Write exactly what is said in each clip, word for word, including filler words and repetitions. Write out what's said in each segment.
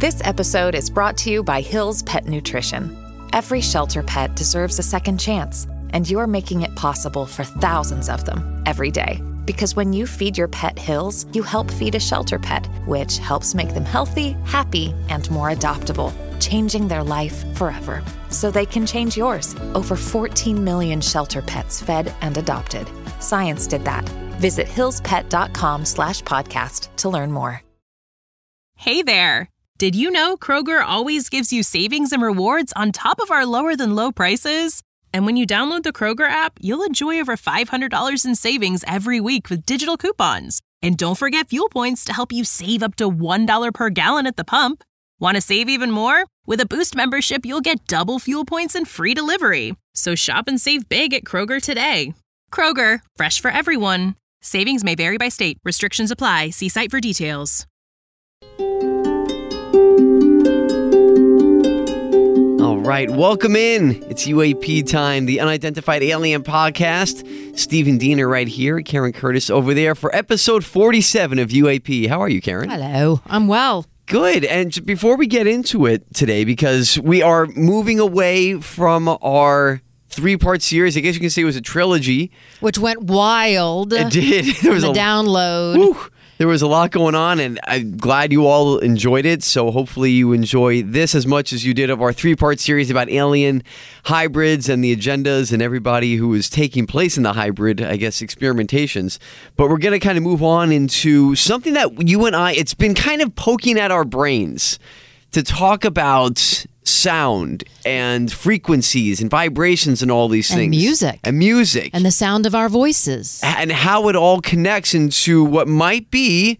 This episode is brought to you by Hill's Pet Nutrition. Every shelter pet deserves a second chance, and you're making it possible for thousands of them every day. Because when you feed your pet Hill's, you help feed a shelter pet, which helps make them healthy, happy, and more adoptable, changing their life forever. So they can change yours. Over fourteen million shelter pets fed and adopted. Science did that. Visit hillspet.com slash podcast to learn more. Hey there. Did you know Kroger always gives you savings and rewards on top of our lower than low prices? And when you download the Kroger app, you'll enjoy over five hundred dollars in savings every week with digital coupons. And don't forget fuel points to help you save up to one dollar per gallon at the pump. Want to save even more? With a Boost membership, you'll get double fuel points and free delivery. So shop and save big at Kroger today. Kroger, fresh for everyone. Savings may vary by state. Restrictions apply. See site for details. All right, welcome in. It's U A P time, the Unidentified Alien Podcast. Stephen Diener right here, Karen Curtis over there for episode forty-seven of U A P. How are you, Karen? Hello, I'm well. Good. And before we get into it today, because we are moving away from our three-part series, I guess you can say it was a trilogy. Which went wild. It did. There was the a download. Whew, there was a lot going on, and I'm glad you all enjoyed it. So hopefully you enjoy this as much as you did of our three-part series about alien hybrids and the agendas and everybody who is taking place in the hybrid, I guess, experimentations. But we're going to kind of move on into something that you and I, it's been kind of poking at our brains to talk about sound and frequencies and vibrations and all these and things. music. And music. And the sound of our voices. And how it all connects into what might be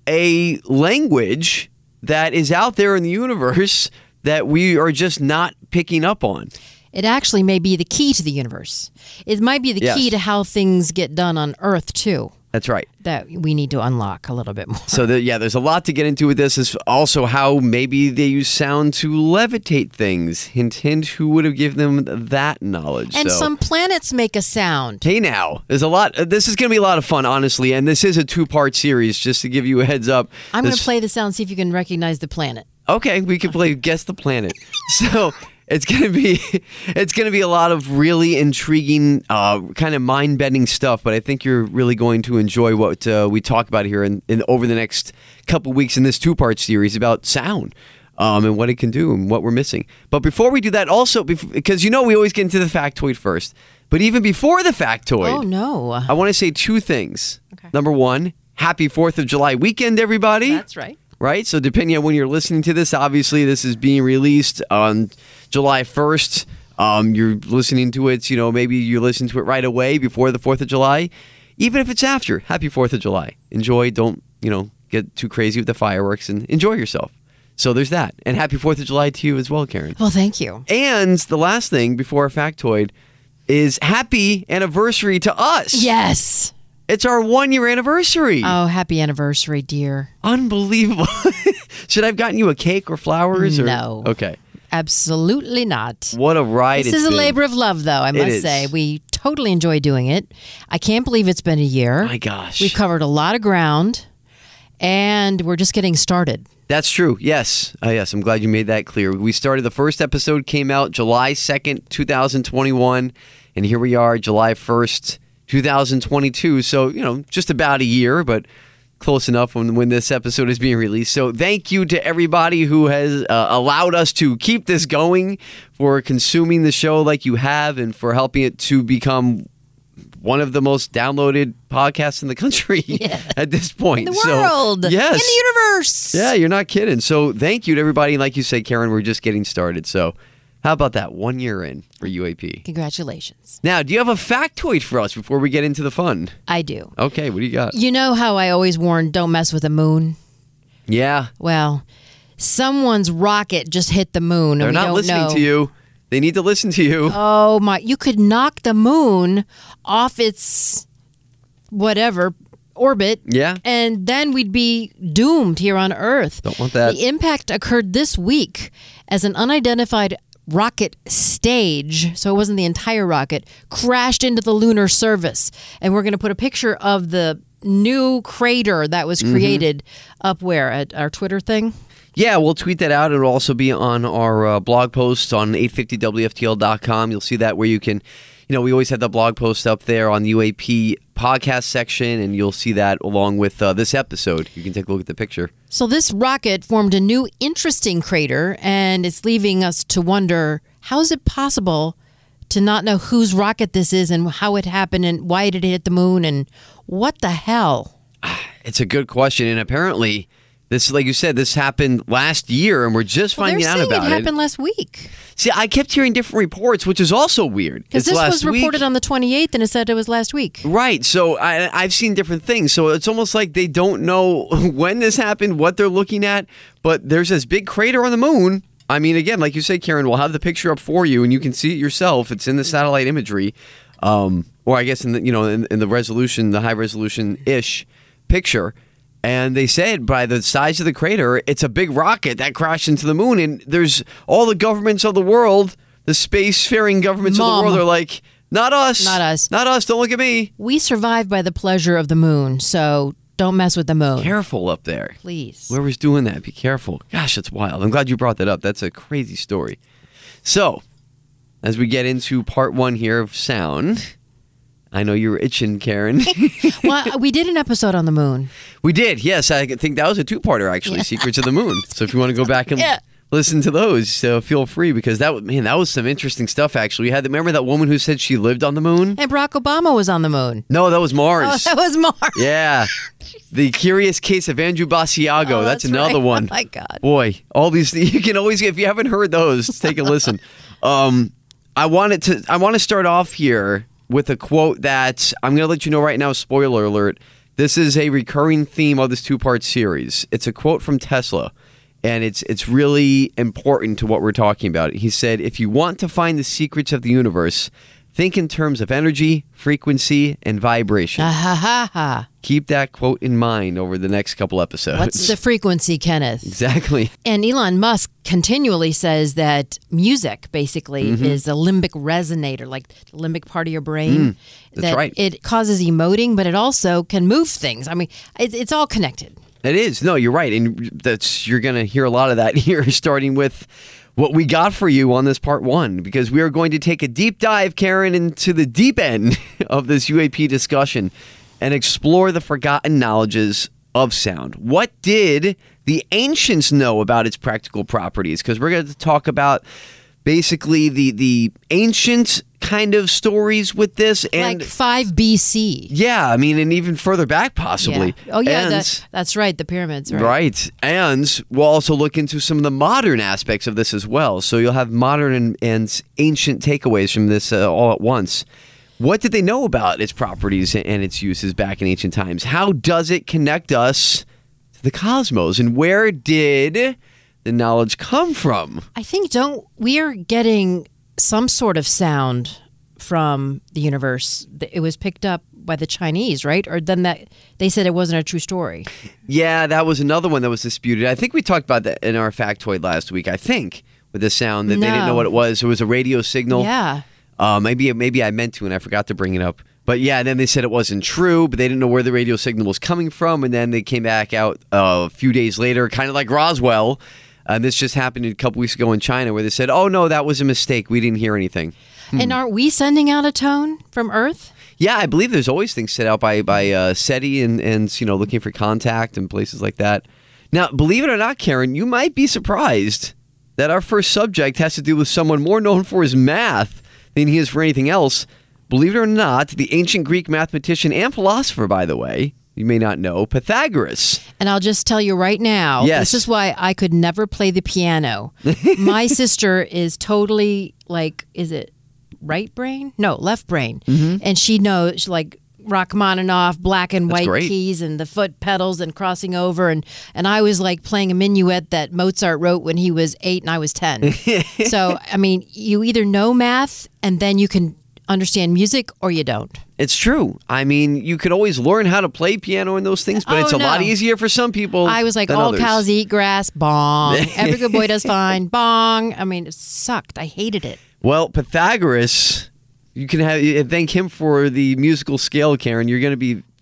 a language that is out there in the universe that we are just not picking up on. It actually may be the key to the universe. It might be the Yes. key to how things get done on Earth, too. That's right. That we need to unlock a little bit more. So, the, yeah, there's a lot to get into with this. Is also how maybe they use sound to levitate things. Hint, hint, who would have given them that knowledge? And so. some planets make a sound. Hey now, there's a lot. This is going to be a lot of fun, honestly. And this is a two-part series, just to give you a heads up. I'm going This- to play the sound, see if you can recognize the planet. Okay, we can play Guess the Planet. So it's gonna be it's gonna be a lot of really intriguing, uh, kind of mind-bending stuff. But I think you're really going to enjoy what uh, we talk about here in, in over the next couple weeks in this two-part series about sound. Um, and what it can do and what we're missing. But before we do that, also, because you know we always get into the factoid first. But even before the factoid, Oh, no. I want to say two things. Okay. Number one, happy fourth of July weekend, everybody. That's right. Right? So depending on when you're listening to this, obviously this is being released on July first. Um, you're listening to it, you know, maybe you listen to it right away before the fourth of July. Even if it's after, happy fourth of July. Enjoy. Don't, you know, get too crazy with the fireworks and enjoy yourself. So there's that. And happy fourth of July to you as well, Karen. Well, thank you. And the last thing before our factoid is happy anniversary to us. Yes. It's our one-year anniversary. Oh, happy anniversary, dear. Unbelievable. Should I have gotten you a cake or flowers? Or? No. Okay. Absolutely not. What a ride This it's is a been. labor of love, though, I It must is. say. We totally enjoy doing it. I can't believe it's been a year. My gosh. We've covered a lot of ground, and we're just getting started. That's true. Yes. Uh, yes. I'm glad you made that clear. We started, the first episode came out July second, twenty twenty-one. And here we are, July first, twenty twenty-two. So, you know, just about a year, but close enough when, when this episode is being released. So thank you to everybody who has uh, allowed us to keep this going, for consuming the show like you have, and for helping it to become one of the most downloaded podcasts in the country Yeah. at this point. In the So, world. yes. In the universe. Yeah, you're not kidding. So thank you to everybody. Like you say, Karen, we're just getting started. So how about that? One year in for U A P. Congratulations. Now, do you have a factoid for us before we get into the fun? I do. Okay, what do you got? You know how I always warn, don't mess with the moon? Yeah, Well, someone's rocket just hit the moon. they're and we not don't listening know. to you. They need to listen to you. Oh, my. You could knock the moon off its whatever orbit. Yeah. And then we'd be doomed here on Earth. Don't want that. The impact occurred this week as an unidentified rocket stage, so it wasn't the entire rocket, crashed into the lunar surface. And we're going to put a picture of the new crater that was created up where? At our Twitter thing? Yeah, we'll tweet that out. It'll also be on our uh, blog post on eight fifty W F T L dot com. You'll see that where you can, you know, we always have the blog post up there on the U A P podcast section, and you'll see that along with uh, this episode. You can take a look at the picture. So this rocket formed a new interesting crater, and it's leaving us to wonder, how is it possible to not know whose rocket this is and how it happened and why did it hit the moon and what the hell? It's a good question, and apparently this, like you said, this happened last year, and we're just Well, finding they're out saying about it happened last week. See, I kept hearing different reports, which is also weird. Because It's this last was reported week. on the twenty-eighth, and it said it was last week. Right. So I, I've seen different things. So it's almost like they don't know when this happened, what they're looking at. But there's this big crater on the moon. I mean, again, like you say, Karen, we'll have the picture up for you, and you can see it yourself. It's in the satellite imagery, um, or I guess in the you know in, in the resolution, the high resolution ish picture. And they said by the size of the crater, it's a big rocket that crashed into the moon. And there's all the governments of the world, the spacefaring governments Mom. of the world are like, not us. Not us. Not us. Don't look at me. We survive by the pleasure of the moon, so don't mess with the moon. Careful up there. Please. Whoever's doing that, be careful. Gosh, that's wild. I'm glad you brought that up. That's a crazy story. So, as we get into part one here of sound, I know you're itching, Karen. Well, we did an episode on the moon. We did, yes. I think that was a two-parter, actually, Secrets of the Moon. So if you want to go back and Yeah. listen to those, so feel free, because that was, man, that was some interesting stuff, actually. We had, remember that woman who said she lived on the moon? And Barack Obama was on the moon. No, that was Mars. Oh, that was Mars. Yeah. The Curious Case of Andrew Basiago. Oh, that's, that's another right. one. Oh, my God. Boy, all these, you can always, if you haven't heard those, take a listen. Um, I wanted to, I want to start off here with a quote that I'm going to let you know right now, spoiler alert. This is a recurring theme of this two-part series. It's a quote from Tesla, and it's it's really important to what we're talking about. He said, if you want to find the secrets of the universe, think in terms of energy, frequency, and vibration. Ha ha ha ha. Keep that quote in mind over the next couple episodes. What's the frequency, Kenneth? Exactly. And Elon Musk continually says that music basically Mm-hmm. is a limbic resonator, like the limbic part of your brain. Mm, that's that right. It causes emoting, but it also can move things. I mean, it, it's all connected. It is. No, you're right. And that's you're going to hear a lot of that here, starting with what we got for you on this part one, because we are going to take a deep dive, Karen, into the deep end of this U A P discussion and explore the forgotten knowledges of sound. What did the ancients know about its practical properties? Because we're going to talk about basically the the ancient kind of stories with this, and like five B C. yeah, I mean, and even further back possibly. Yeah. Oh, yeah, And- that, that's right. The pyramids, right? Right. And we'll also look into some of the modern aspects of this as well. So you'll have modern and, and ancient takeaways from this uh, all at once. What did they know about its properties and its uses back in ancient times? How does it connect us to the cosmos? And where did the knowledge come from? I think don't we are getting some sort of sound from the universe. It was picked up by the Chinese, right? Or then that they said it wasn't a true story. Yeah, that was another one that was disputed. I think we talked about that in our factoid last week, I think, with the sound that they didn't know No. what it was. It was a radio signal. Yeah. Uh, maybe maybe I meant to and I forgot to bring it up. But yeah, then they said it wasn't true, but they didn't know where the radio signal was coming from. And then they came back out uh, a few days later, kind of like Roswell. And this just happened a couple weeks ago in China, where they said, oh, no, that was a mistake. We didn't hear anything. And aren't we sending out a tone from Earth? Yeah, I believe there's always things set out by by uh, SETI and, and, you know, looking for contact and places like that. Now, believe it or not, Karen, you might be surprised that our first subject has to do with someone more known for his math than he is for anything else. Believe it or not, the ancient Greek mathematician and philosopher, by the way, you may not know, Pythagoras. And I'll just tell you right now, Yes. this is why I could never play the piano. My sister is totally like, is it right brain? No, left brain. Mm-hmm. And she knows like Rachmaninoff, black and That's white great. keys and the foot pedals and crossing over. And, and I was like playing a minuet that Mozart wrote when he was eight and I was ten. So, I mean, you either know math and then you can understand music or you don't. It's true. I mean, you could always learn how to play piano and those things, but Oh, it's a lot no. easier for some people. I was like, than all others. cows eat grass, bong. Every good boy does fine, bong. I mean, it sucked. I hated it. Well, Pythagoras, you can have thank him for the musical scale, Karen. You're going to be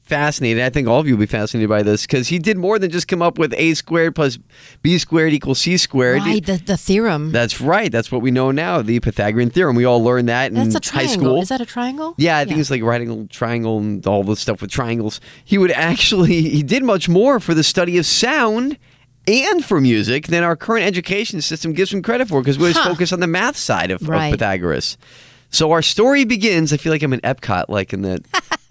fascinated. I think all of you will be fascinated by this because he did more than just come up with a squared plus b squared equals c squared. Right, the, the theorem. That's right. That's what we know now, the Pythagorean theorem. We all learned that in That's a high triangle. school. Is that a triangle? Yeah, I think it's like writing triangle and all the stuff with triangles. He would actually, he did much more for the study of sound and for music than our current education system gives him credit for because we always Huh. focus on the math side of, Right. of Pythagoras. So our story begins, I feel like I'm in Epcot, like in the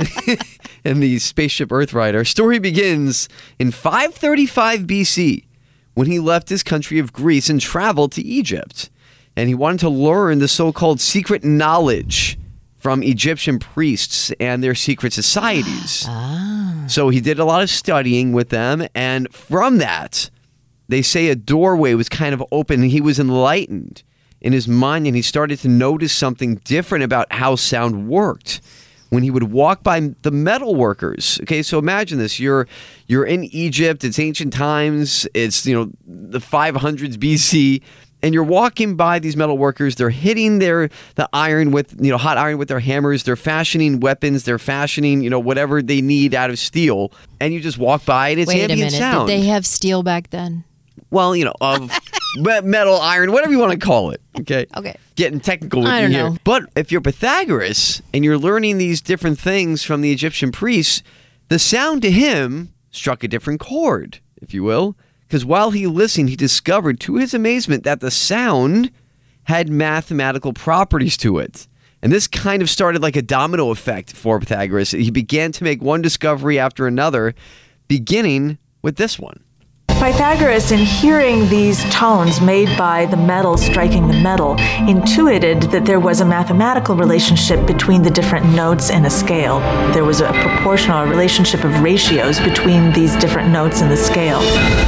in the spaceship Earthrider. Our story begins in five thirty-five B C when he left his country of Greece and traveled to Egypt. And he wanted to learn the so-called secret knowledge from Egyptian priests and their secret societies. So he did a lot of studying with them, and from that, they say a doorway was kind of open, and he was enlightened in his mind, and he started to notice something different about how sound worked when he would walk by the metal workers. Okay, so imagine this. You're you're in Egypt. It's ancient times. It's, you know, the five hundreds B C, and you're walking by these metal workers. They're hitting their the iron with, you know, hot iron with their hammers. They're fashioning weapons. They're fashioning, you know, whatever they need out of steel. And you just walk by, and it's Wait a ambient minute. sound. Did they have steel back then? Well, you know, of me- metal, iron, whatever you want to call it. Okay. Okay. Getting technical with I you don't here. know. But if you're Pythagoras and you're learning these different things from the Egyptian priests, the sound to him struck a different chord, if you will. Because while he listened, he discovered to his amazement that the sound had mathematical properties to it. And this kind of started like a domino effect for Pythagoras. He began to make one discovery after another, beginning with this one. Pythagoras, in hearing these tones made by the metal striking the metal, intuited that there was a mathematical relationship between the different notes in a scale. There was a proportional relationship of ratios between these different notes in the scale.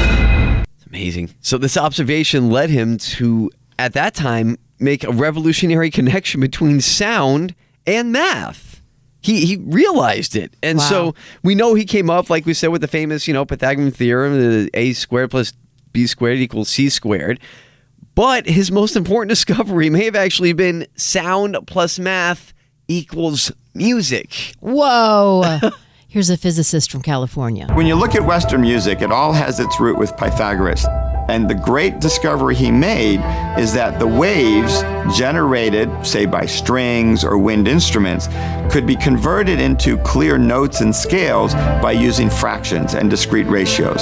Amazing. So this observation led him to, at that time, make a revolutionary connection between sound and math. He he realized it. And Wow. so we know he came up, like we said, with the famous, you know, Pythagorean theorem, the a squared plus b squared equals c squared. But his most important discovery may have actually been sound plus math equals music. Whoa. Here's a physicist from California. When you look at Western music, it all has its root with Pythagoras. And the great discovery he made is that the waves generated, say by strings or wind instruments, could be converted into clear notes and scales by using fractions and discrete ratios.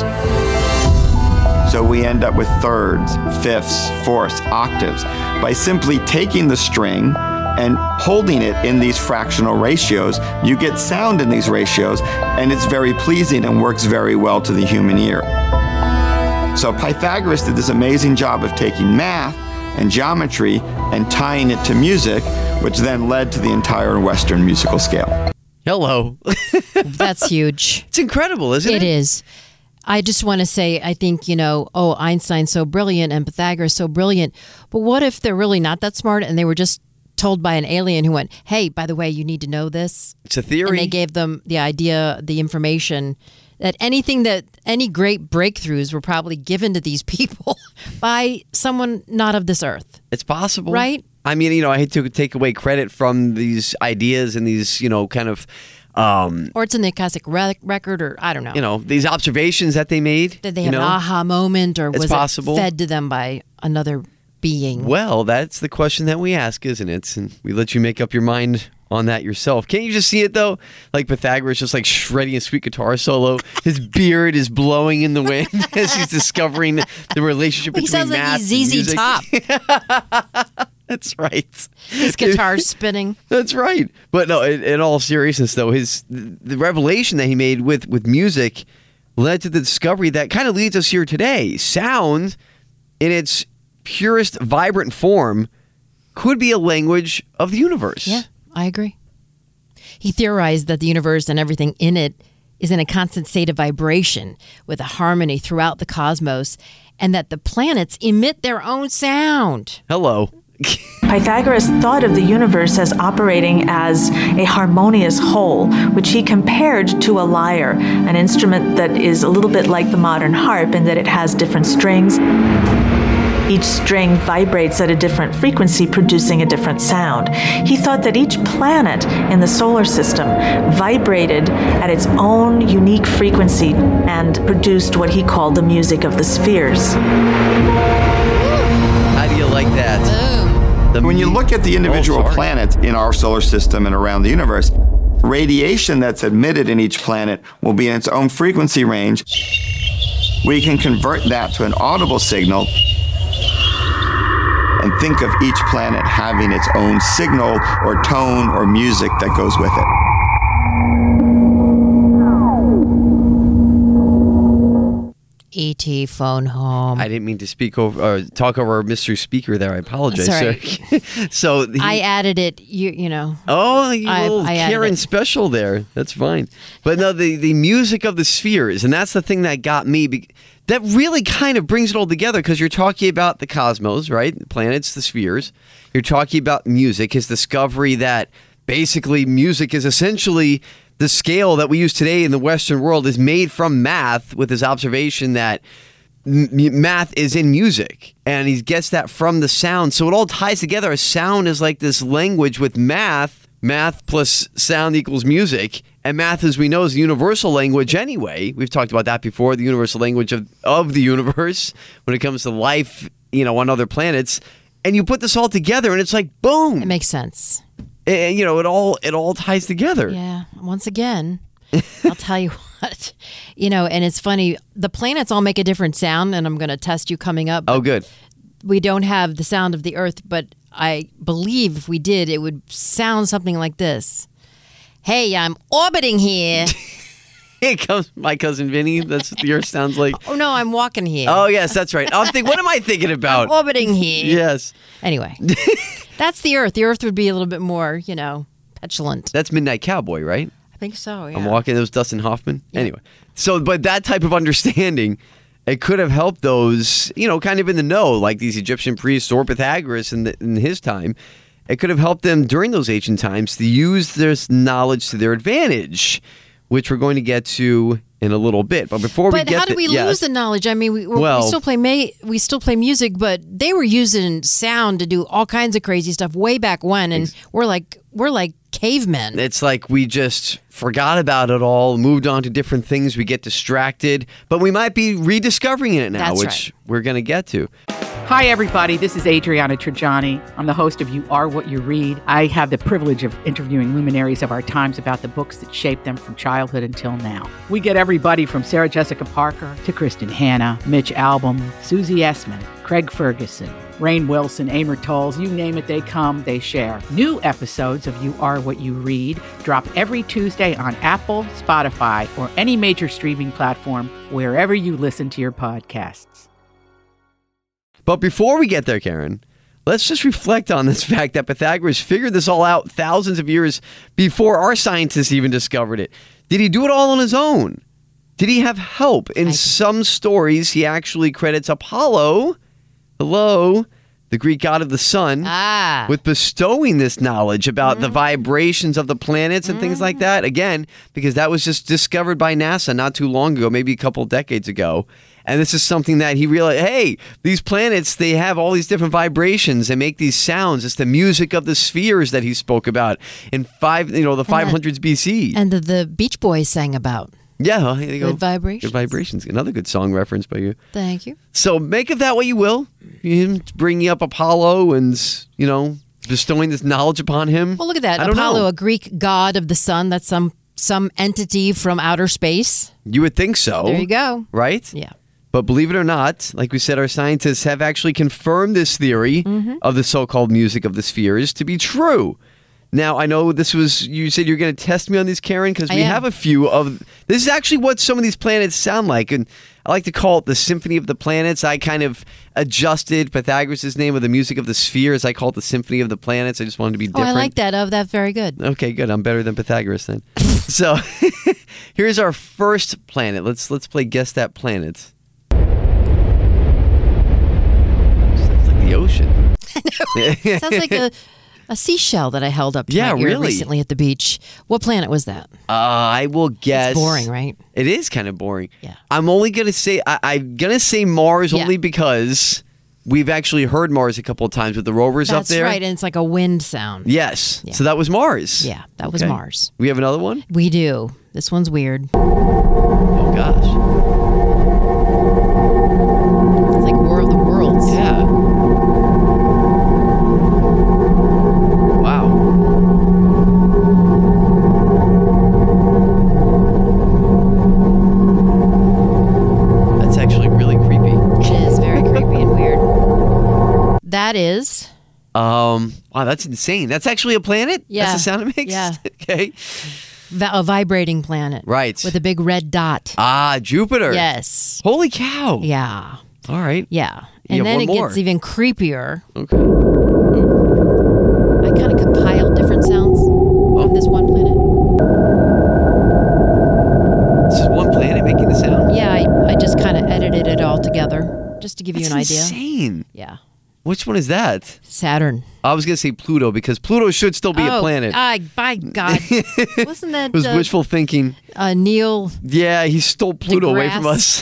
So we end up with thirds, fifths, fourths, octaves by simply taking the string and holding it in these fractional ratios. You get sound in these ratios, and it's very pleasing and works very well to the human ear. So Pythagoras did this amazing job of taking math and geometry and tying it to music, which then led to the entire Western musical scale. Hello. That's huge. It's incredible, isn't it? It is. I just want to say, I think, you know, oh, Einstein's so brilliant and Pythagoras so brilliant. But what if they're really not that smart and they were just told by an alien who went, hey, by the way, you need to know this? It's a theory. And they gave them the idea, the information, that anything that, any great breakthroughs were probably given to these people by someone not of this earth. It's possible. Right? I mean, you know, I hate to take away credit from these ideas and these, you know, kind of, um, Or it's in the Akashic rec- record, or I don't know. you know, these observations that they made. Did they you have know? an aha moment, or It's was possible. it fed to them by another being? Well, that's the question that we ask, isn't it? And we let you make up your mind on that yourself. Can't you just see it, though? Like Pythagoras just like shredding a sweet guitar solo. His beard is blowing in the wind as he's discovering the relationship He between sounds like math he's and Z Z music. Top. That's right. His guitar's spinning. That's right. But no, in, in all seriousness, though, his the revelation that he made with, with music led to the discovery that kind of leads us here today. Sound, in its purest, vibrant form, could be a language of the universe. Yeah, I agree. He theorized that the universe and everything in it is in a constant state of vibration with a harmony throughout the cosmos, and that the planets emit their own sound. Hello. Pythagoras thought of the universe as operating as a harmonious whole, which he compared to a lyre, an instrument that is a little bit like the modern harp in that it has different strings. Each string vibrates at a different frequency, producing a different sound. He thought that each planet in the solar system vibrated at its own unique frequency and produced what he called the music of the spheres. How do you like that? The When you mu- look at the individual Oh, sorry. planets in our solar system and around the universe, radiation that's emitted in each planet will be in its own frequency range. We can convert that to an audible signal and think of each planet having its own signal or tone or music that goes with it. E T phone home. I didn't mean to speak over or talk over Mister Speaker there. I apologize. Sorry. sir. so he, I added it. You you know. Oh, you I- little I added Karen it. special there. That's fine. But no, the, the music of the spheres, and that's the thing that got me. Be- that really kind of brings it all together because you're talking about the cosmos, right? The planets, the spheres. You're talking about music, his discovery that basically music is essentially the scale that we use today in the Western world is made from math, with his observation that m- math is in music, and he gets that from the sound. So it all ties together. A sound is like this language with math. Math plus sound equals music, and math, as we know, is the universal language anyway. We've talked about that before, the universal language of, of the universe when it comes to life, you know, on other planets. And you put this all together, and it's like, boom. It makes sense. And, you know, it all it all ties together. Yeah. Once again, I'll tell you what. You know, and it's funny. The planets all make a different sound, and I'm going to test you coming up. Oh, good. We don't have the sound of the Earth, but I believe if we did, it would sound something like this. Hey, I'm orbiting here. Here comes my cousin Vinny. That's what the Earth sounds like. Oh, no, I'm walking here. Oh, yes, that's right. I'm thinking, what am I thinking about? Orbiting here. Yes. Anyway, that's the Earth. The Earth would be a little bit more, you know, petulant. That's Midnight Cowboy, right? I think so, yeah. I'm walking. It was Dustin Hoffman. Anyway, so, but that type of understanding, it could have helped those, you know, kind of in the know, like these Egyptian priests or Pythagoras in, the, in his time. It could have helped them during those ancient times to use this knowledge to their advantage, which we're going to get to in a little bit. But before we But get how did to- we yes. lose the knowledge? I mean, we, we Well- still play ma- we still play music, but they were using sound to do all kinds of crazy stuff way back when, and we're like we're like cavemen. It's like we just forgot about it all, moved on to different things. We get distracted, but we might be rediscovering it now, That's which right. we're going to get to. Hi, everybody. This is Adriana Trajani. I'm the host of You Are What You Read. I have the privilege of interviewing luminaries of our times about the books that shaped them from childhood until now. We get everybody from Sarah Jessica Parker to Kristen Hanna, Mitch Albom, Susie Essman, Craig Ferguson, Rainn Wilson, Amor Tolls, you name it, they come, they share. New episodes of You Are What You Read drop every Tuesday on Apple, Spotify, or any major streaming platform wherever you listen to your podcasts. But before we get there, Karen, let's just reflect on this fact that Pythagoras figured this all out thousands of years before our scientists even discovered it. Did he do it all on his own? Did he have help? In some stories, he actually credits Apollo, hello, the Greek god of the sun, Ah. with bestowing this knowledge about the vibrations of the planets and things like that. Again, because that was just discovered by NASA not too long ago, maybe a couple decades ago. And this is something that he realized, hey, these planets, they have all these different vibrations. They make these sounds. It's the music of the spheres that he spoke about in five, you know, the five hundreds B C. And the, the Beach Boys sang about. Yeah, well, here you go. Good vibrations. Good vibrations. Another good song reference by you. Thank you. So make of that what you will. Him bringing up Apollo and, you know, bestowing this knowledge upon him. Well, look at that. I don't Apollo, know. a Greek god of the sun. That's some some entity from outer space. You would think so. There you go. Right? Yeah. But believe it or not, like we said, our scientists have actually confirmed this theory Mm-hmm. of the so-called music of the spheres to be true. Now, I know this was, you said you're going to test me on these, Karen, because I we am. have a few of, this is actually what some of these planets sound like. And I like to call it the Symphony of the Planets. I kind of adjusted Pythagoras' name of the music of the spheres. I call it the Symphony of the Planets. I just wanted to be Oh, different. I like that. Oh, that's very good. Okay, good. I'm better than Pythagoras then. So here's our first planet. Let's let's play Guess That Planet. Sounds like the ocean. Sounds like a, a seashell that I held up to Yeah, my ear really. recently at the beach. What planet was that? Uh, I will guess. It's boring, right? It is kind of boring. Yeah. I'm only gonna say I, I'm gonna say Mars Yeah. only because we've actually heard Mars a couple of times with the rovers That's up there. right, and it's like a wind sound. Yes. Yeah. So that was Mars. Yeah, that was Okay. Mars. We have another one? We do. This one's weird. Oh, gosh. It's like War of the Worlds. Yeah. Wow. That's actually really creepy. It is very creepy and weird. That is Um, wow, that's insane. That's actually a planet? Yeah. That's the sound it makes? Yeah. Okay. va- a vibrating planet. Right. With a big red dot. Ah, Jupiter. Yes. Holy cow. Yeah. All right. Yeah. You And have then one it more. gets even creepier. Okay. I kind of compiled different sounds on this one planet. This is one planet making the sound? Yeah, I, I just kind of edited it all together just to give you That's an idea. insane. Yeah. Which one is that? Saturn. I was going to say Pluto because Pluto should still be oh, a planet. I, by God. Wasn't that It was uh, wishful thinking. uh, Neil, Yeah, he stole Pluto away from us.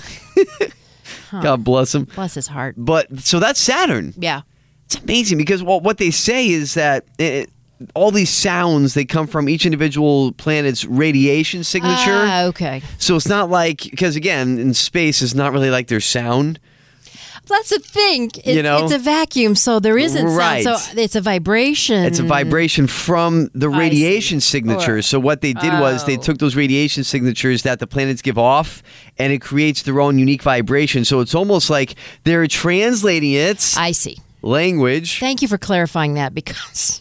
God bless him. bless his heart? But so that's Saturn. Yeah. It's amazing because well, what they say is that it, all these sounds they come from each individual planet's radiation signature. Ah, okay. So it's not like because again in space it's not really like there's sound. That's the thing. It's, You know? it's a vacuum, so there isn't Right. sound. So it's a vibration. It's a vibration from the I radiation see. signatures. Or- So what they did was they Oh. took those radiation signatures that the planets give off, and it creates their own unique vibration. So it's almost like they're translating it I see. language. Thank you for clarifying that because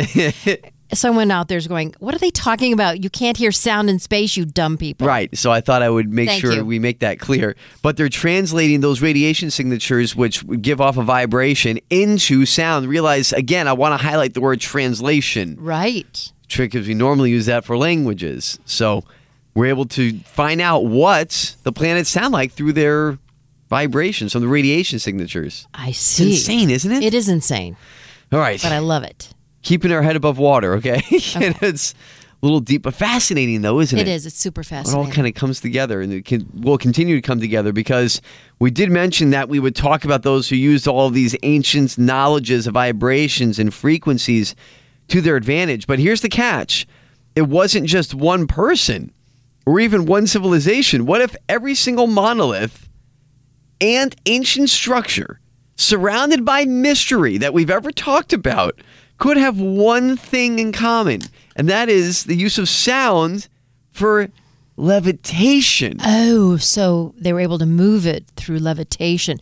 someone out there's going, what are they talking about? You can't hear sound in space, you dumb people. Right. So I thought I would make Thank sure you. we make that clear. But they're translating those radiation signatures, which would give off a vibration, into sound. Realize, again, I want to highlight the word translation. Right. Trick because we normally use that for languages. So we're able to find out what the planets sound like through their vibrations from the radiation signatures. I It's see. insane, isn't it? It is insane, All right. but I love it. Keeping our head above water, okay? And it's a little deep, but fascinating, though, isn't it? It is. It's super It all fascinating. kind of comes together, and it can, will continue to come together because we did mention that we would talk about those who used all of these ancient knowledges of vibrations and frequencies to their advantage. But here's the catch. It wasn't just one person or even one civilization. What if every single monolith and ancient structure surrounded by mystery that we've ever talked about could have one thing in common, and that is the use of sound for levitation. Oh, so they were able to move it through levitation.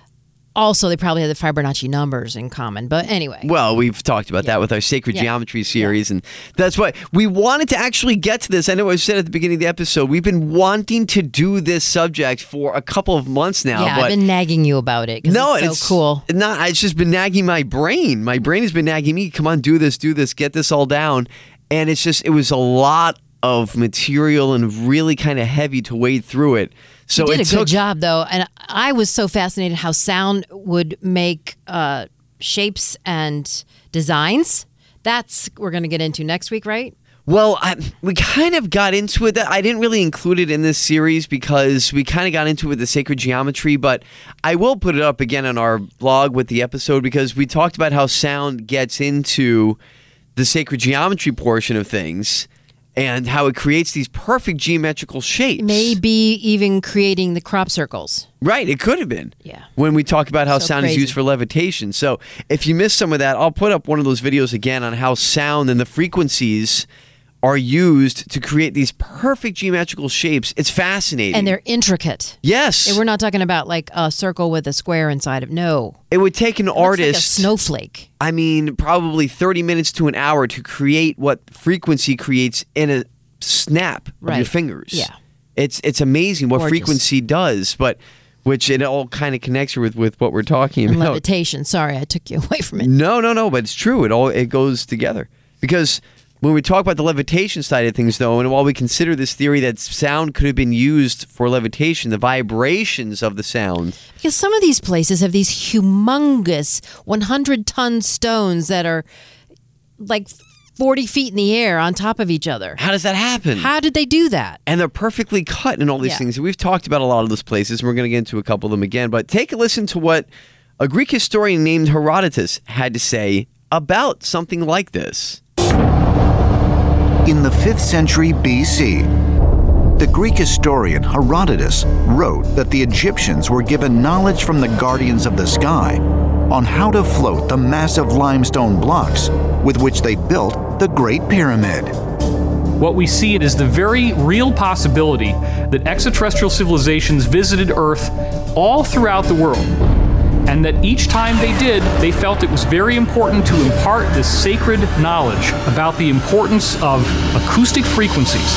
Also, they probably had the Fibonacci numbers in common. But anyway. Well, we've talked about that with our Sacred Yeah. Geometry series, and that's why we wanted to actually get to this. I know I said at the beginning of the episode, we've been wanting to do this subject for a couple of months now. yeah, but I've been nagging you about it. 'Cause no, it's so it's cool. Not, it's just been nagging my brain. My brain has been nagging me. Come on, do this, do this, get this all down. And it's just, it was a lot of material and really kind of heavy to wade through it. So You did it a took, good job, though. And I was so fascinated how sound would make uh, shapes and designs. That's we're going to get into next week, right? Well, I, we kind of got into it. I didn't really include it in this series because we kind of got into it with the Sacred Geometry, but I will put it up again on our blog with the episode because we talked about how sound gets into the Sacred Geometry portion of things and how it creates these perfect geometrical shapes. Maybe even creating the crop circles. Right, it could have been. Yeah. When we talk about how So sound is crazy. used for levitation. So if you missed some of that, I'll put up one of those videos again on how sound and the frequencies are used to create these perfect geometrical shapes. It's fascinating. And they're intricate. Yes. And we're not talking about like a circle with a square inside of. No. It would take an It looks like a artist, snowflake. I mean, probably thirty minutes to an hour to create what frequency creates in a snap of your Right. fingers. Yeah. It's it's amazing what Gorgeous. frequency does, but which it all kind of connects with, with what we're talking And about. levitation. Sorry, I took you away from it. No, no, no, but it's true. It all it goes together. Because when we talk about the levitation side of things, though, and while we consider this theory that sound could have been used for levitation, the vibrations of the sound. Because some of these places have these humongous one hundred ton stones that are like forty feet in the air on top of each other. How does that happen? How did they do that? And they're perfectly cut and all these Yeah. things. We've talked about a lot of those places, and we're going to get into a couple of them again. But take a listen to what a Greek historian named Herodotus had to say about something like this. In the fifth century B C, the Greek historian Herodotus wrote that the Egyptians were given knowledge from the guardians of the sky on how to float the massive limestone blocks with which they built the Great Pyramid. What we see it is the very real possibility that extraterrestrial civilizations visited Earth all throughout the world, and that each time they did, they felt it was very important to impart this sacred knowledge about the importance of acoustic frequencies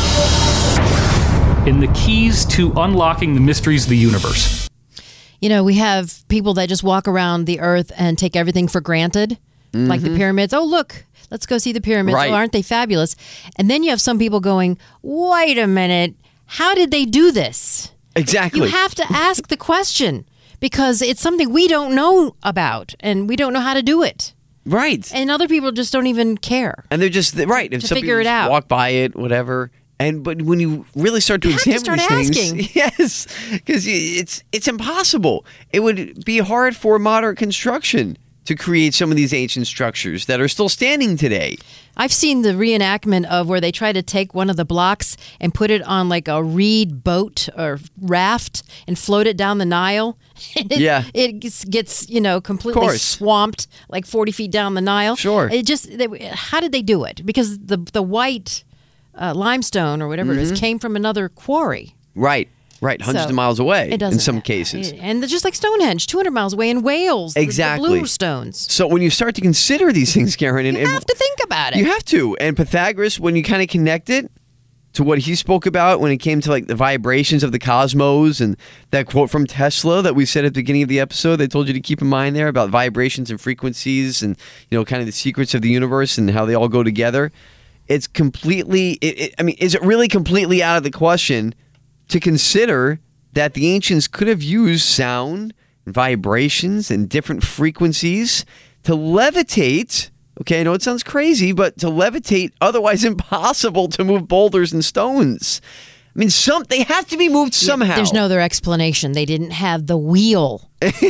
in the keys to unlocking the mysteries of the universe. You know, we have people that just walk around the earth and take everything for granted, mm-hmm. like the pyramids. Oh, look, let's go see the pyramids. Right. Oh, aren't they fabulous? And then you have some people going, wait a minute, how did they do this? Exactly. You have to ask the question because it's something we don't know about and we don't know how to do it. Right. And other people just don't even care. And they're just, right. If to some figure people it just out. walk by it, whatever. And but when you really start to you examine have to start these asking. things, yes, because it's it's impossible. It would be hard for modern construction to create some of these ancient structures that are still standing today. I've seen the reenactment of where they try to take one of the blocks and put it on like a reed boat or raft and float it down the Nile. And it, Yeah. it gets, gets you know completely course. swamped like forty feet down the Nile. Sure. It just they, how did they do it? Because the the white uh, limestone or whatever Mm-hmm. it is came from another quarry. Right, right, hundreds So, of miles away It doesn't in some matter. cases. And they're just like Stonehenge, two hundred miles away in Wales. the- Exactly. The blue stones. So when you start to consider these things, Karen, and, You and have to think about it. you have to. And Pythagoras, when you kind of connect it to what he spoke about when it came to like the vibrations of the cosmos and that quote from Tesla that we said at the beginning of the episode, they told you to keep in mind there about vibrations and frequencies and, you know, kind of the secrets of the universe and how they all go together. It's completely, it, it, I mean, is it really completely out of the question to consider that the ancients could have used sound, vibrations, and different frequencies to levitate? Okay, I know it sounds crazy, but to levitate otherwise impossible to move boulders and stones. I mean, some they have to be moved somehow. There's no other explanation. They didn't have the wheel.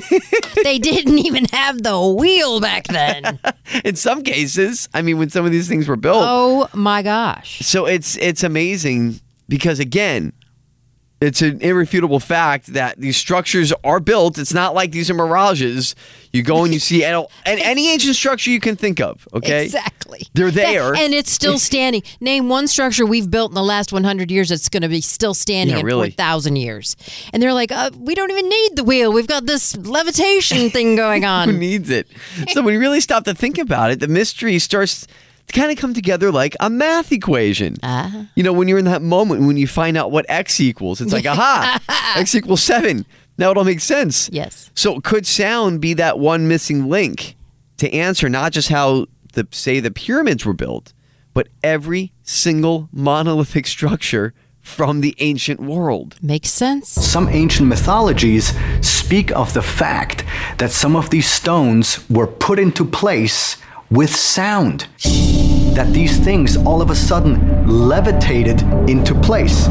They didn't even have the wheel back then. In some cases, I mean, when some of these things were built. Oh my gosh. So it's it's amazing because, again, it's an irrefutable fact that these structures are built. It's not like these are mirages. You go and you see and any ancient structure you can think of, okay? Exactly. They're there. And it's still standing. Name one structure we've built in the last one hundred years that's going to be still standing Yeah, in really. four thousand years. And they're like, uh, we don't even need the wheel. We've got this levitation thing going Who on. needs it? So when you really stop to think about it, the mystery starts to kind of come together like a math equation. Ah. You know, when you're in that moment when you find out what x equals, it's like, aha, x equals seven. Now it all makes sense. Yes. So could sound be that one missing link to answer not just how the say the pyramids were built, but every single monolithic structure from the ancient world? Makes sense. Some ancient mythologies speak of the fact that some of these stones were put into place with sound. That these things all of a sudden levitated into place.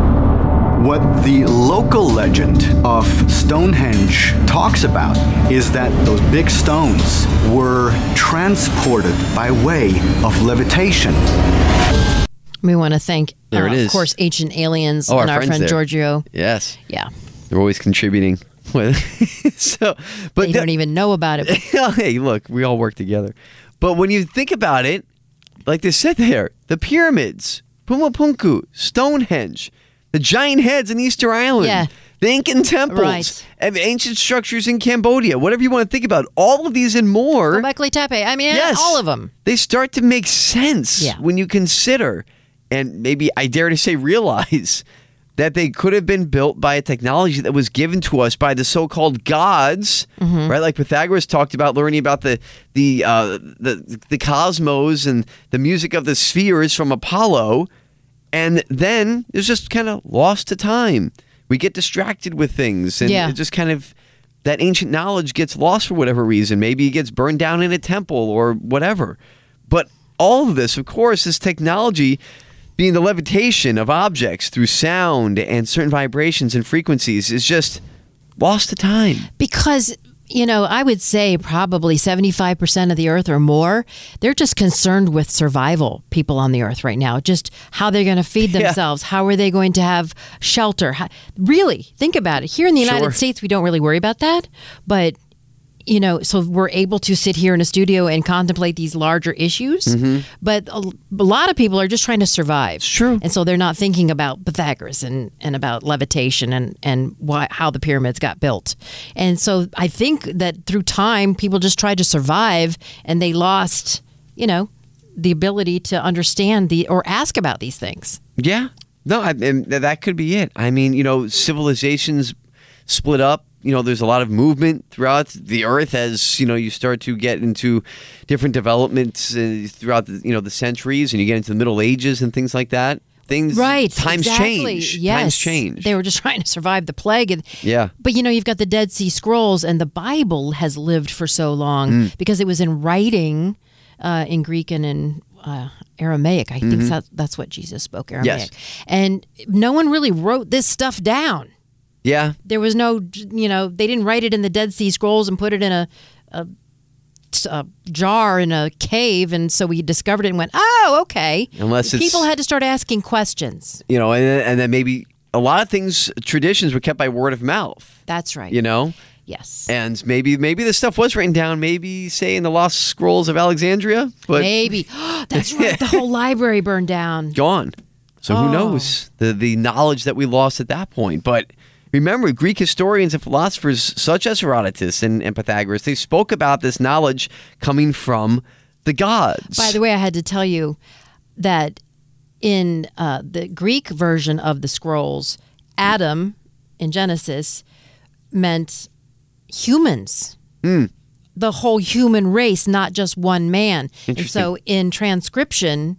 What the local legend of Stonehenge talks about is that those big stones were transported by way of levitation. We want to thank, There uh, it is. of course, Ancient Aliens Oh, our and our friends friend there. Giorgio. Yes. Yeah. They're always contributing. so, but They the- don't even know about it. hey, look, we all work together. But when you think about it, like they said there, the pyramids, Pumapunku, Stonehenge, the giant heads in Easter Island, Yeah. the Incan temples, Right. and ancient structures in Cambodia, whatever you want to think about, all of these and more, Göbekli Tepe. I mean, yes, all of them. they start to make sense Yeah. when you consider, and maybe I dare to say realize, that they could have been built by a technology that was given to us by the so-called gods, Mm-hmm. right? Like Pythagoras talked about, learning about the the uh, the the cosmos and the music of the spheres from Apollo, and then it's just kind of lost to time. We get distracted with things, and Yeah. it just kind of that ancient knowledge gets lost for whatever reason. Maybe it gets burned down in a temple or whatever. But all of this, of course, this technology being the levitation of objects through sound and certain vibrations and frequencies is just lost to time. Because You know, I would say probably seventy-five percent of the earth or more, they're just concerned with survival, people on the earth right now. Just how they're going to feed Yeah. themselves. How are they going to have shelter? How, really, think about it. Here in the United Sure. States, we don't really worry about that. But, you know, so we're able to sit here in a studio and contemplate these larger issues. Mm-hmm. But a, a lot of people are just trying to survive. It's true. And so they're not thinking about Pythagoras and, and about levitation and, and why, how the pyramids got built. And so I think that through time, people just tried to survive and they lost, you know, the ability to understand the or ask about these things. Yeah. No, I, and that could be it. I mean, you know, civilizations split up. You know, there's a lot of movement throughout the earth as, you know, you start to get into different developments uh, throughout the, you know, the centuries, and you get into the Middle Ages and things like that. Things, Right. times exactly. change. Yes. Times change. They were just trying to survive the plague. And, Yeah. But, you know, you've got the Dead Sea Scrolls, and the Bible has lived for so long Mm. because it was in writing uh, in Greek and in uh, Aramaic. I think Mhm. that, that's what Jesus spoke, Aramaic. Yes. And no one really wrote this stuff down. Yeah. There was no, you know, they didn't write it in the Dead Sea Scrolls and put it in a, a, a jar in a cave. And so we discovered it and went, oh, okay. Unless it's- People had to start asking questions. You know, and, then- and then maybe a lot of things, traditions were kept by word of mouth, That's right. you know? Yes. And maybe maybe this stuff was written down, maybe, say, in the Lost Scrolls of Alexandria, but Maybe. That's right. The whole library burned down. gone. So Oh. who knows the the knowledge that we lost at that point. But remember, Greek historians and philosophers such as Herodotus and, and Pythagoras, they spoke about this knowledge coming from the gods. By the way, I had to tell you that in uh, the Greek version of the scrolls, Adam in Genesis meant humans. Mm. The whole human race, not just one man. And Interesting. so in transcription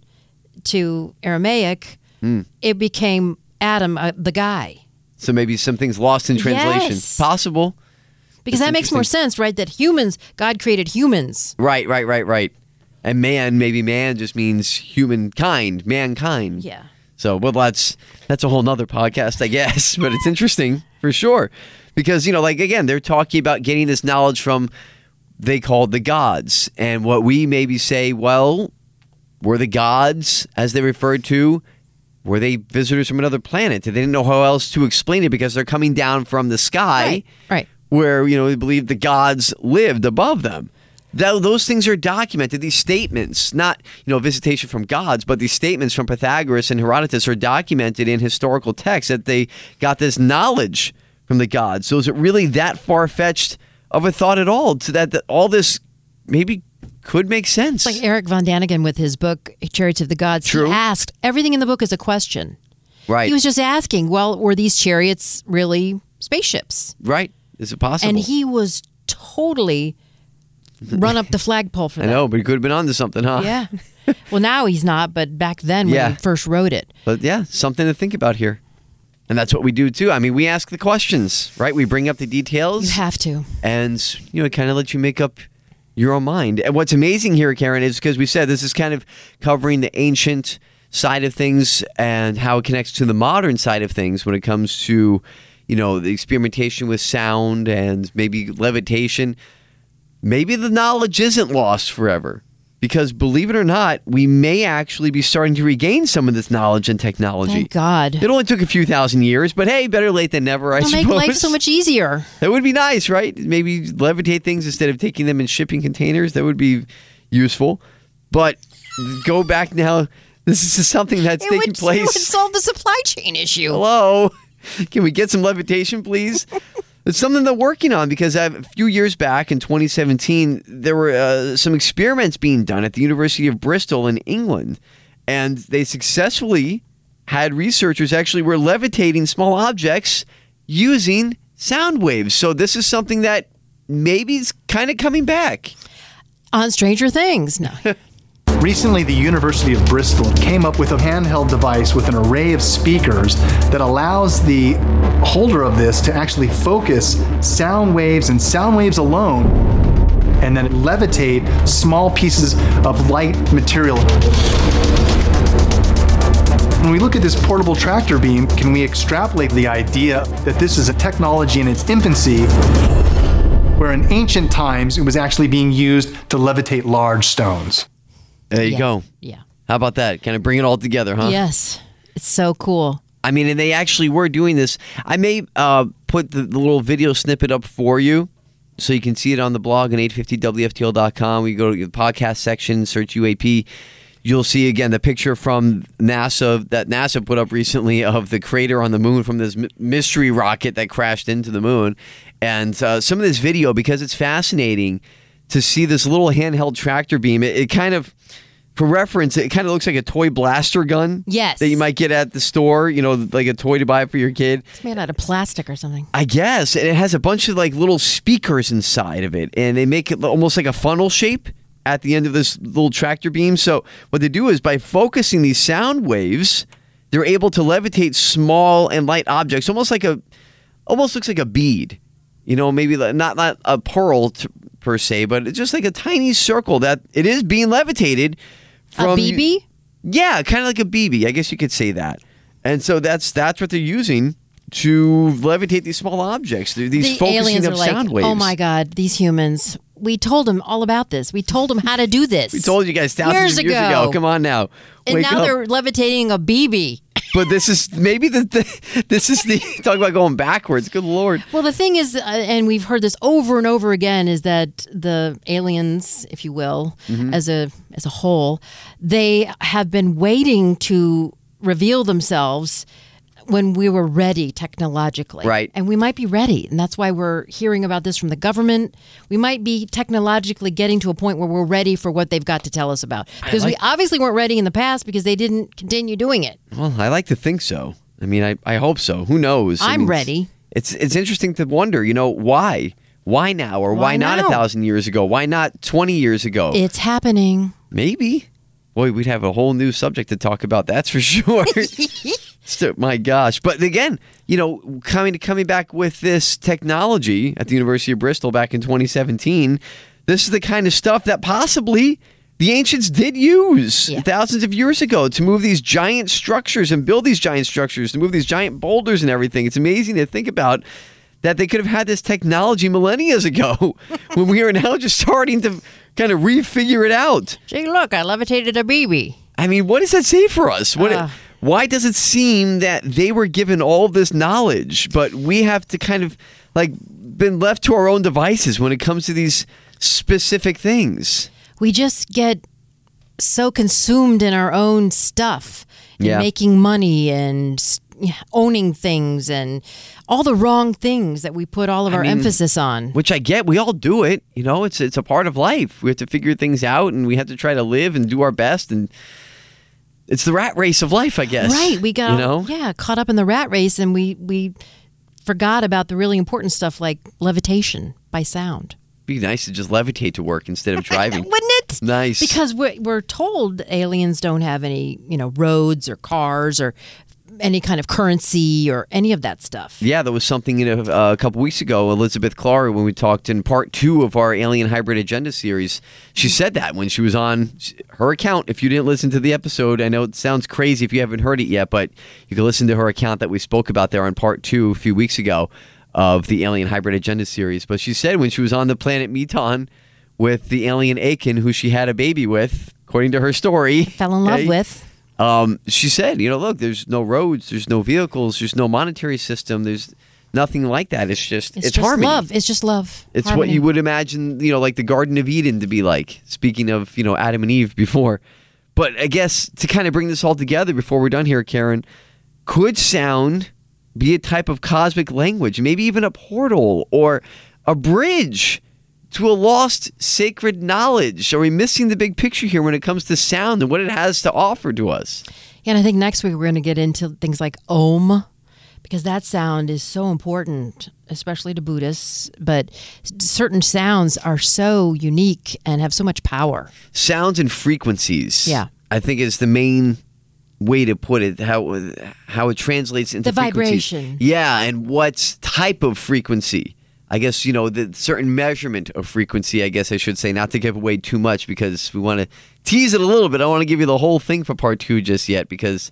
to Aramaic, Mm. it became Adam, uh, the guy. So maybe some things lost in translation. Yes. Possible. Because That's that makes more interesting. sense, right? That humans, God created humans. Right, right, right, right. And man, maybe man just means humankind, mankind. Yeah. So, well, that's that's a whole nother podcast, I guess. But it's interesting for sure, because you know, like again, they're talking about getting this knowledge from they called the gods, and what we maybe say, well, were the gods, as they referred to, were they visitors from another planet? They didn't know how else to explain it because they're coming down from the sky, Right, right. where you know they believe the gods lived above them. That, those things are documented. These statements, not you know visitation from gods, but these statements from Pythagoras and Herodotus are documented in historical texts that they got this knowledge from the gods. So is it really that far-fetched of a thought at all? To that, that all this maybe could make sense. It's like Eric Von Daniken with his book Chariots of the Gods. True. He asked, everything in the book is a question. Right. He was just asking, well, were these chariots really spaceships? Right. Is it possible? And he was totally run up the flagpole for I that. know, but he could have been onto something, huh? Yeah. Well, now he's not, but back then when Yeah. he first wrote it. But yeah, something to think about here. And that's what we do too. I mean, we ask the questions, right? We bring up the details. You have to. And, you know, kind of let you make up your own mind. And what's amazing here, Karen, is because we said this is kind of covering the ancient side of things and how it connects to the modern side of things when it comes to, you know, the experimentation with sound and maybe levitation. Maybe the knowledge isn't lost forever. Because believe it or not, we may actually be starting to regain some of this knowledge and technology. Thank God. It only took a few thousand years, but hey, better late than never, I It'll suppose. make life so much easier. That would be nice, right? Maybe levitate things instead of taking them in shipping containers. That would be useful. But go back now. This is something that's It taking would, place. it would solve the supply chain issue. Hello? Can we get some levitation, please? It's something they're working on because a few years back in twenty seventeen, there were uh, some experiments being done at the University of Bristol in England. And they successfully had researchers actually were levitating small objects using sound waves. So this is something that maybe is kind of coming back. On Stranger Things. No. Recently, the University of Bristol came up with a handheld device with an array of speakers that allows the holder of this to actually focus sound waves and sound waves alone, and then levitate small pieces of light material. When we look at this portable tractor beam, can we extrapolate the idea that this is a technology in its infancy where in ancient times it was actually being used to levitate large stones. There you Yeah. go. Yeah. How about that? Kind of bring it all together, huh? Yes. It's so cool. I mean, and they actually were doing this. I may uh, put the, the little video snippet up for you so you can see it on the blog on eight fifty W F T L dot com. We go to the podcast section, search U A P. You'll see, again, the picture from NASA that NASA put up recently of the crater on the moon from this m- mystery rocket that crashed into the moon. And uh, some of this video, because it's fascinating to see this little handheld tractor beam, it, it kind of, for reference, it kind of looks like a toy blaster gun. Yes. That you might get at the store, you know, like a toy to buy for your kid. It's made out of plastic or something. I guess. And it has a bunch of like little speakers inside of it. And they make it almost like a funnel shape at the end of this little tractor beam. So what they do is by focusing these sound waves, they're able to levitate small and light objects, almost like a, almost looks like a bead. You know, maybe not not a pearl t- per se, but it's just like a tiny circle that it is being levitated from A B B? Yeah, kind of like a B B. I guess you could say that. And so that's that's what they're using to levitate these small objects. These The focusing aliens of are like, sound waves. oh my God, these humans. We told them all about this. We told them how to do this. We told you guys thousands years of years ago. ago. Come on now. And Wake now up. they're levitating a B B. But this is maybe the, the this is the talk about going backwards. Good Lord. Well, the thing is, uh, and we've heard this over and over again, is that the aliens, if you will, Mm-hmm. as a as a whole, they have been waiting to reveal themselves when we were ready technologically. Right. And we might be ready. And that's why we're hearing about this from the government. We might be technologically getting to a point where we're ready for what they've got to tell us about. Because like- we obviously weren't ready in the past because they didn't continue doing it. Well, I like to think so. I mean, I, I hope so. Who knows? I I'm mean, ready. It's it's interesting to wonder, you know, why? Why now? Or why, Why not now? a thousand years ago? Why not twenty years ago? It's happening. Maybe. Boy, we'd have a whole new subject to talk about. That's for sure. So, my gosh. But again, you know, coming coming back with this technology at the University of Bristol back in twenty seventeen, this is the kind of stuff that possibly the ancients did use Yeah. thousands of years ago to move these giant structures and build these giant structures, to move these giant boulders and everything. It's amazing to think about that they could have had this technology millennia ago when we are now just starting to kind of refigure it out. See, look, I levitated a B B. I mean, what does that say for us? What? Uh. Why does it seem that they were given all this knowledge, but we have to kind of like been left to our own devices when it comes to these specific things? We just get so consumed in our own stuff and Yeah. making money and s- owning things and all the wrong things that we put all of I our mean, emphasis on. Which I get, we all do it. You know, it's it's a part of life. We have to figure things out, and we have to try to live and do our best. And it's the rat race of life, I guess. Right. We got you know. yeah, caught up in the rat race and we we forgot about the really important stuff like levitation by sound. It'd be nice to just levitate to work instead of driving. Wouldn't it? Nice. Because we're, we're told aliens don't have any, you know, roads or cars or any kind of currency or any of that stuff. Yeah, there was something in a, uh, a couple weeks ago, Elizabeth Clara, when we talked in part two of our Alien Hybrid Agenda series. She said that when she was on her account. If you didn't listen to the episode, I know it sounds crazy if you haven't heard it yet, but you can listen to her account that we spoke about there on part two a few weeks ago of the Alien Hybrid Agenda series. But she said when she was on the planet Meton with the alien Aiken, who she had a baby with, according to her story. Fell in love okay, with. Um, she said, you know, look, there's no roads, there's no vehicles, there's no monetary system, there's nothing like that. It's just, It's, it's, just harmony. love. It's just love. It's Harmony. what you would imagine, you know, like the Garden of Eden to be like. Speaking of, you know, Adam and Eve before. But I guess to kind of bring this all together before we're done here, Karen, could sound be a type of cosmic language, maybe even a portal or a bridge to a lost sacred knowledge? Are we missing the big picture here when it comes to sound and what it has to offer to us? Yeah, and I think next week we're going to get into things like Om, because that sound is so important, especially to Buddhists. But certain sounds are so unique and have so much power. Sounds and frequencies. Yeah. I think is the main way to put it, how how it translates into The frequencies. vibration. Yeah, and what type of frequency. I guess, you know, the certain measurement of frequency, I guess I should say, not to give away too much because we want to tease it a little bit. I don't want to give you the whole thing for part two just yet because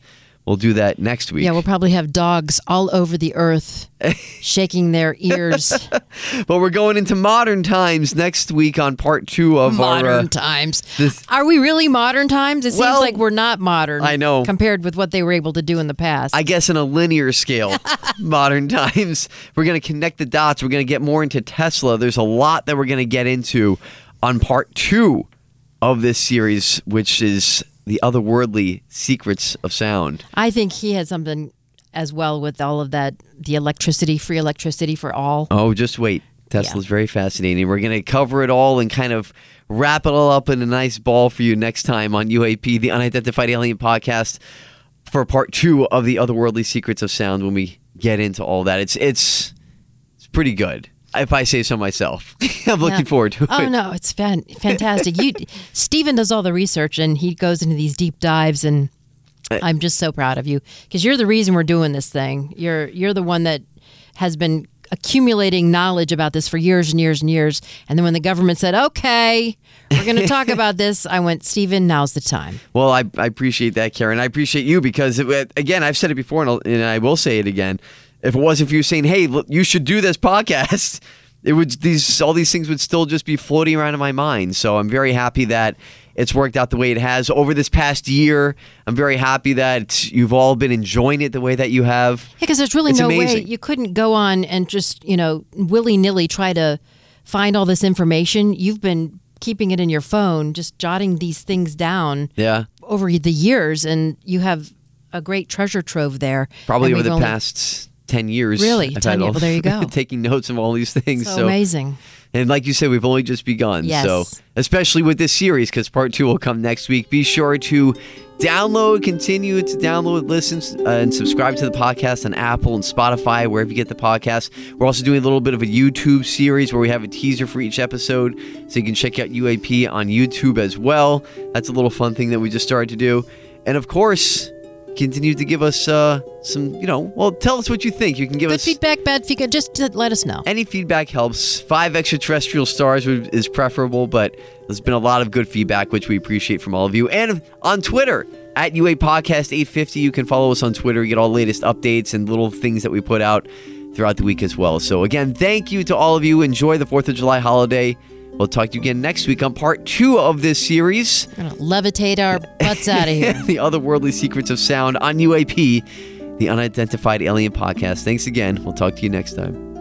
we'll do that next week. Yeah, we'll probably have dogs all over the earth shaking their ears. But we're going into modern times next week on part two of modern our... Modern uh, times. This... Are we really modern times? It well, seems like we're not modern. I know. Compared with what they were able to do in the past. I guess in a linear scale, modern times. We're going to connect the dots. We're going to get more into Tesla. There's a lot that we're going to get into on part two of this series, which is the otherworldly secrets of sound. I think he had something as well with all of that, the electricity, free electricity for all. Oh, just wait. Tesla's yeah. very fascinating. We're going to cover it all and kind of wrap it all up in a nice ball for you next time on U A P, the Unidentified Alien Podcast, for part two of the otherworldly secrets of sound when we get into all that. It's it's it's pretty good, if I say so myself. I'm looking yeah. forward to it. Oh, no, it's fan- fantastic. you, Stephen does all the research, and he goes into these deep dives, and I'm just so proud of you, because you're the reason we're doing this thing. You're You're the one that has been accumulating knowledge about this for years and years and years, and then when the government said, okay, we're going to talk about this, I went, Stephen, now's the time. Well, I, I appreciate that, Karen. I appreciate you because, it, again, I've said it before, and, I'll, and I will say it again. If it wasn't for you saying, hey, look, you should do this podcast, it would these all these things would still just be floating around in my mind. So I'm very happy that it's worked out the way it has over this past year. I'm very happy that you've all been enjoying it the way that you have. Yeah, because there's really it's no amazing. way you couldn't go on and just, you know, willy-nilly try to find all this information. You've been keeping it in your phone, just jotting these things down yeah. over the years, and you have a great treasure trove there. Probably over the only... past ten years. Really? I've ten had years. all, Well, there you go. taking notes of all these things. So, so amazing. And like you said, we've only just begun. Yes. So, especially with this series, because part two will come next week. Be sure to download, continue to download, listen, uh, and subscribe to the podcast on Apple and Spotify, wherever you get the podcast. We're also doing a little bit of a YouTube series where we have a teaser for each episode, so you can check out U A P on YouTube as well. That's a little fun thing that we just started to do. And of course, continue to give us uh, some, you know, well, tell us what you think. You can give Good us feedback, bad feedback, just to let us know. Any feedback helps. Five extraterrestrial stars is preferable, but there's been a lot of good feedback, which we appreciate from all of you. And on Twitter, at U A Podcast eight fifty, you can follow us on Twitter. You get all the latest updates and little things that we put out throughout the week as well. So again, thank you to all of you. Enjoy the fourth of July holiday. We'll talk to you again next week on part two of this series. We're going to levitate our butts out of here. The Otherworldly Secrets of Sound on U A P, the Unidentified Alien Podcast. Thanks again. We'll talk to you next time.